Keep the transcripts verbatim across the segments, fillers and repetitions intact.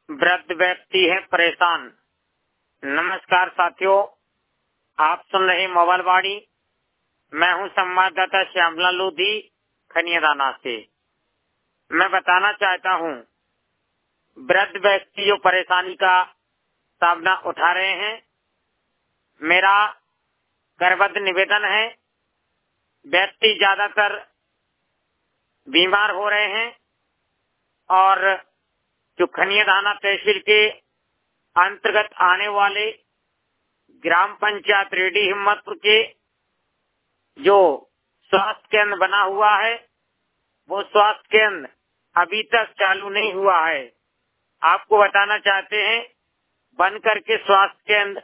वृद्ध व्यक्ति है परेशान। नमस्कार साथियों, आप सुन रहे मोबाइल वाणी। मैं हूं संवाददाता श्यामलाल लोधी खनियादाना से। मैं बताना चाहता हूं, वृद्ध व्यक्ति जो परेशानी का सामना उठा रहे हैं, मेरा करबद्ध निवेदन है, व्यक्ति ज्यादातर बीमार हो रहे हैं और जो खनियादाना तहसील के अंतर्गत आने वाले ग्राम पंचायत रेडी हिम्मतपुर के जो स्वास्थ्य केंद्र बना हुआ है, वो स्वास्थ्य केंद्र अभी तक चालू नहीं हुआ है। आपको बताना चाहते हैं, बन करके स्वास्थ्य केंद्र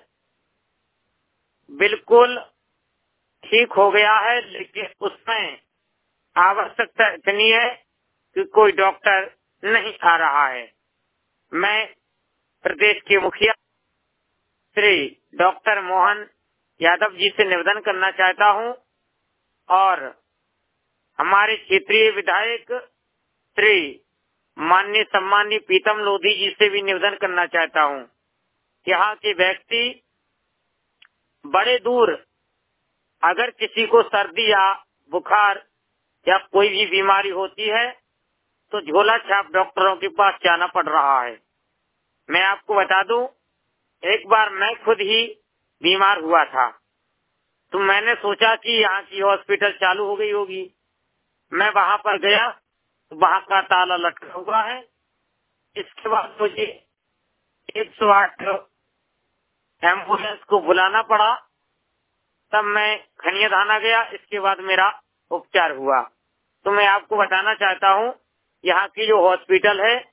बिल्कुल ठीक हो गया है, लेकिन उसमें आवश्यकता इतनी है कि कोई डॉक्टर नहीं आ रहा है। मैं प्रदेश के मुखिया श्री डॉक्टर मोहन यादव जी से निवेदन करना चाहता हूं और हमारे क्षेत्रीय विधायक श्री माननीय सम्माननीय प्रीतम लोधी जी से भी निवेदन करना चाहता हूं। यहाँ के व्यक्ति बड़े दूर, अगर किसी को सर्दी या बुखार या कोई भी बीमारी होती है तो झोला छाप डॉक्टरों के पास जाना पड़ रहा है। मैं आपको बता दूं, एक बार मैं खुद ही बीमार हुआ था, तो मैंने सोचा कि यहाँ की हॉस्पिटल चालू हो गई होगी। मैं वहाँ पर गया तो वहाँ का ताला लटका हुआ है। इसके बाद मुझे एक सौ आठ एम्बुलेंस को बुलाना पड़ा, तब मैं खनियादाना गया। इसके बाद मेरा उपचार हुआ। तो मैं आपको बताना चाहता हूँ, यहाँ की जो हॉस्पिटल है